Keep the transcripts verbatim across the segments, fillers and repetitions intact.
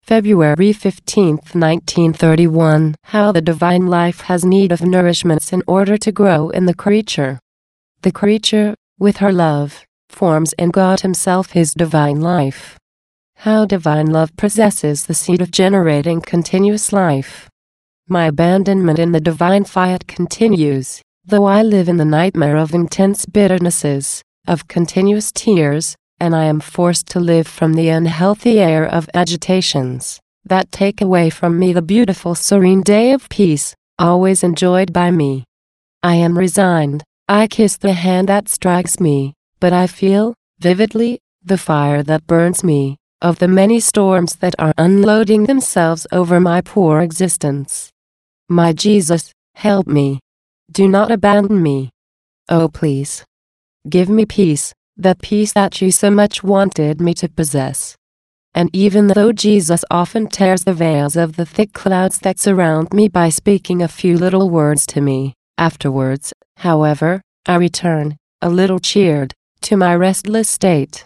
February fifteenth, nineteen thirty-one. How the divine life has need of nourishments in order to grow in the creature. The creature, with her love, forms in God Himself His divine life. How divine love possesses the seed of generating continuous life. My abandonment in the divine fiat continues, though I live in the nightmare of intense bitternesses, of continuous tears, and I am forced to live from the unhealthy air of agitations, that take away from me the beautiful serene day of peace, always enjoyed by me. I am resigned, I kiss the hand that strikes me, but I feel, vividly, the fire that burns me, of the many storms that are unloading themselves over my poor existence. My Jesus, help me. Do not abandon me. Oh please. Give me peace, that peace that you so much wanted me to possess. And even though Jesus often tears the veils of the thick clouds that surround me by speaking a few little words to me, afterwards, however, I return, a little cheered, to my restless state.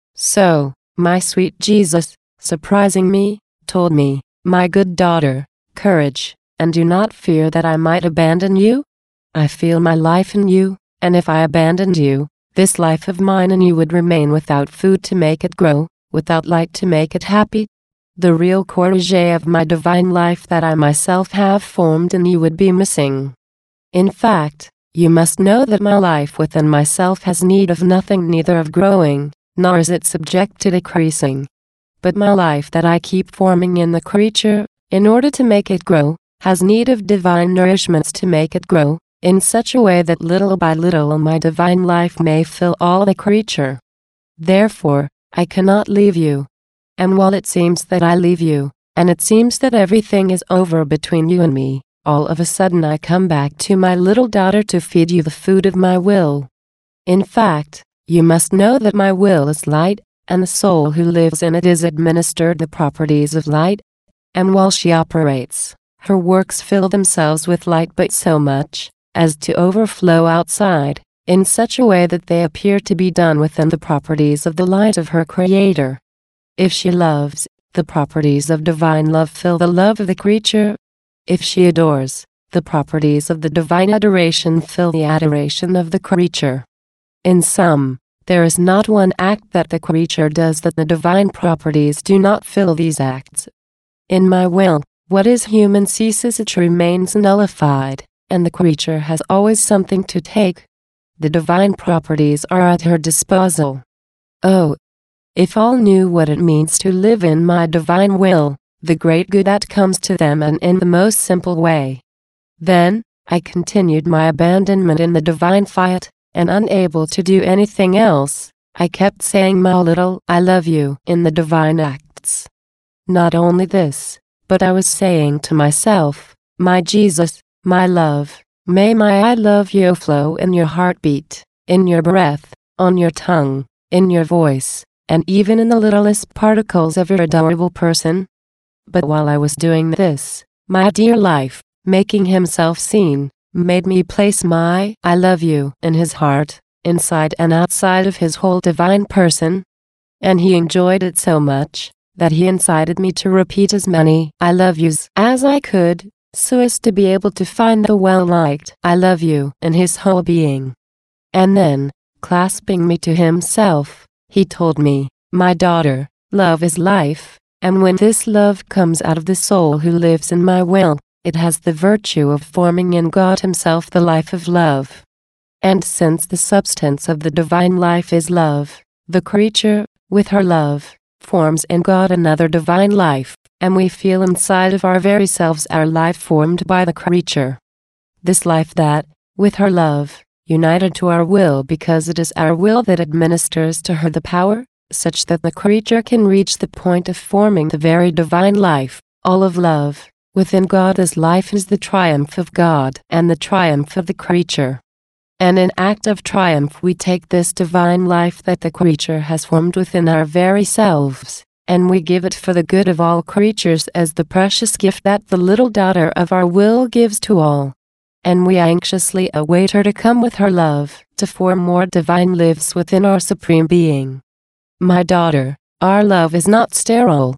So, my sweet Jesus, surprising me, told me, my good daughter, courage, and do not fear that I might abandon you. I feel my life in you, and if I abandoned you, this life of mine in you would remain without food to make it grow, without light to make it happy. The real courage of my divine life that I myself have formed in you would be missing. In fact, you must know that my life within myself has need of nothing, neither of growing, nor is it subject to decreasing. But my life that I keep forming in the creature, in order to make it grow, has need of divine nourishments to make it grow, in such a way that little by little my divine life may fill all the creature. Therefore, I cannot leave you. And while it seems that I leave you, and it seems that everything is over between you and me, all of a sudden I come back to my little daughter to feed you the food of my will. In fact, you must know that my will is light, and the soul who lives in it is administered the properties of light. And while she operates, her works fill themselves with light, but so much as to overflow outside, in such a way that they appear to be done within the properties of the light of her Creator. If she loves, the properties of divine love fill the love of the creature. If she adores, the properties of the divine adoration fill the adoration of the creature. In sum, there is not one act that the creature does that the divine properties do not fill these acts. In my will, what is human ceases, it remains nullified, and the creature has always something to take. The divine properties are at her disposal. Oh, if all knew what it means to live in my divine will, the great good that comes to them, and in the most simple way. Then, I continued my abandonment in the divine fiat, and unable to do anything else, I kept saying my little "I love you" in the divine acts. Not only this, but I was saying to myself, my Jesus, my love, may my I love you flow in your heartbeat, in your breath, on your tongue, in your voice, and even in the littlest particles of your adorable person. But while I was doing this, my dear life, making himself seen, made me place my I love you in his heart, inside and outside of his whole divine person. And he enjoyed it so much, that he incited me to repeat as many I love yous as I could, so as to be able to find the well-liked I love you in his whole being. And then, clasping me to himself, he told me, my daughter, love is life, and when this love comes out of the soul who lives in my will, it has the virtue of forming in God Himself the life of love. And since the substance of the divine life is love, the creature, with her love, forms in God another divine life, and we feel inside of our very selves our life formed by the creature. This life that, with her love, united to our will, because it is our will that administers to her the power, such that the creature can reach the point of forming the very divine life, all of love. Within God, this life is the triumph of God and the triumph of the creature. And in act of triumph we take this divine life that the creature has formed within our very selves, and we give it for the good of all creatures as the precious gift that the little daughter of our will gives to all. And we anxiously await her to come with her love, to form more divine lives within our Supreme Being. My daughter, our love is not sterile.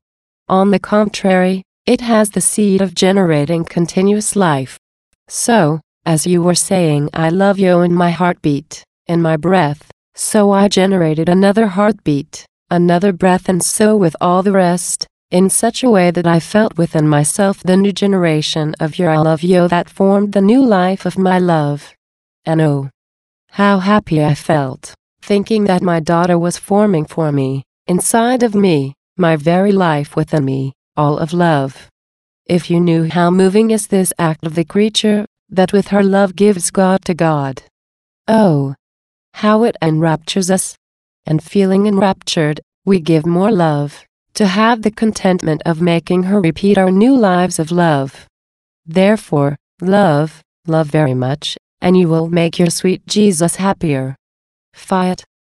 On the contrary, it has the seed of generating continuous life. So, as you were saying I love you in my heartbeat, in my breath, so I generated another heartbeat, another breath, and so with all the rest, in such a way that I felt within myself the new generation of your I love you that formed the new life of my love. And oh, how happy I felt, thinking that my daughter was forming for me, inside of me, my very life within me, all of love. If you knew how moving is this act of the creature, that with her love gives God to God. Oh, how it enraptures us. And feeling enraptured, we give more love, to have the contentment of making her repeat our new lives of love. Therefore, love, love very much, and you will make your sweet Jesus happier. Fiat.